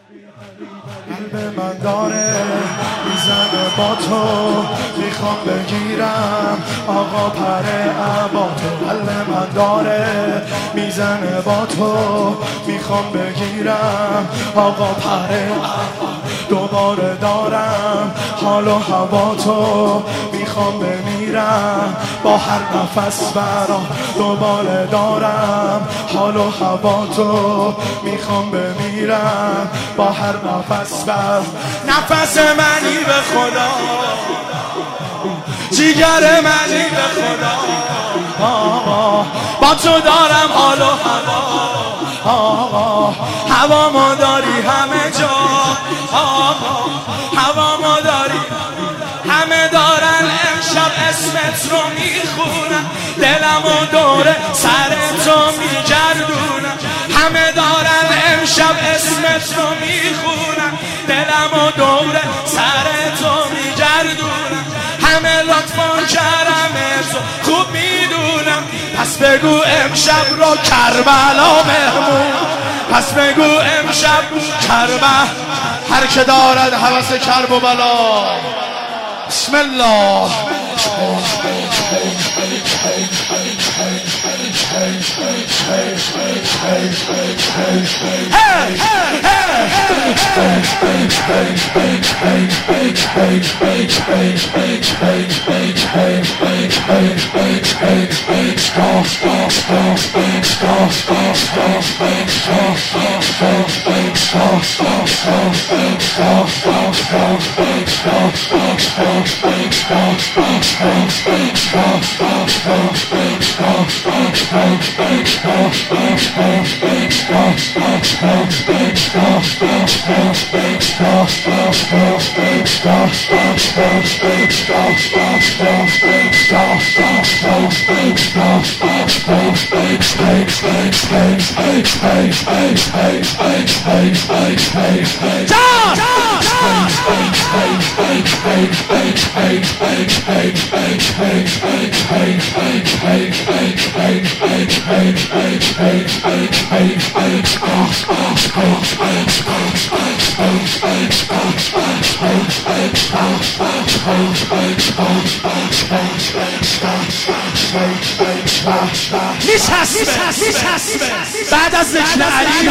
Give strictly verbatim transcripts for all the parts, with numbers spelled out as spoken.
قلب من داره میزنه با تو، میخوام بگیرم آقا پر عبا تو. قلب من داره میزنه با تو، میخوام بگیرم آقا پر عبا. دوباره دارم حال و هوا تو، میخوام بمیرم با هر نفس برا. دوباره دارم حال و هوا تو، میخوام بمیرم با هر نفس بر. نفس منی به خدا، جیگر منی به خدا، آقا با تو دارم حال و هوا. آقا هوا ما داری همه جا، آقا هوا ما داری همه دارن امشب اسمت رو میخونن، دلم و دور سر تو میگردونن. همه دارن امشب اسمت رو میخونن، دلم و دور سر تو میگردونن. همه لطفا کرمت رو خوب میدونم، پس بگو امشب رو کربلا مهمون. پس بگو امشب کربلا، هر که دارد هوس کرب و بلا. بسم الله. میچسبه بعد از ذکر علی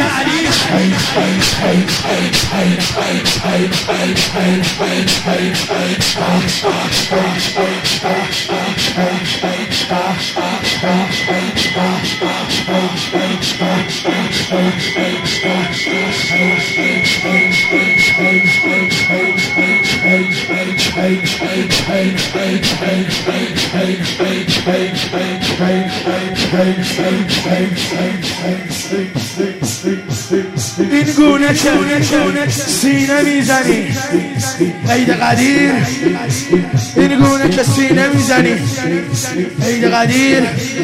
این گونه که سینه میزنی عید قدیر، این گونه که سینه میزنی عید قدیر،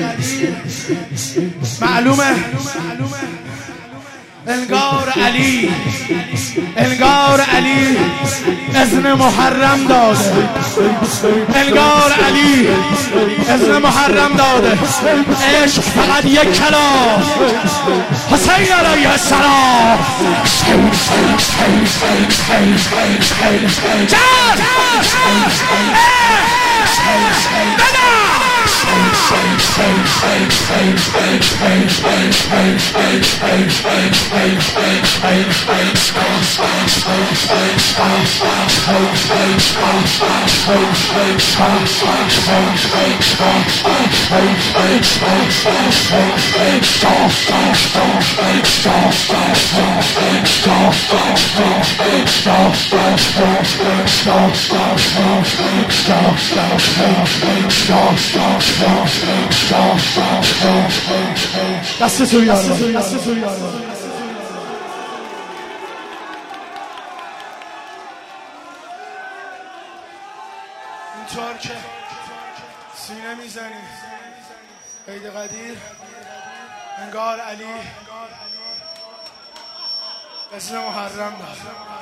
معلومه انگار علی انگار علی اذن محرم داده، انگار علی اذن محرم داده. عشق فقط یک کلام، حسین علیه السلام. دست تو بیار، دست تو بیار. اینطور که سینه میزنی عید قدیر، انگار علی اذن محرم داد.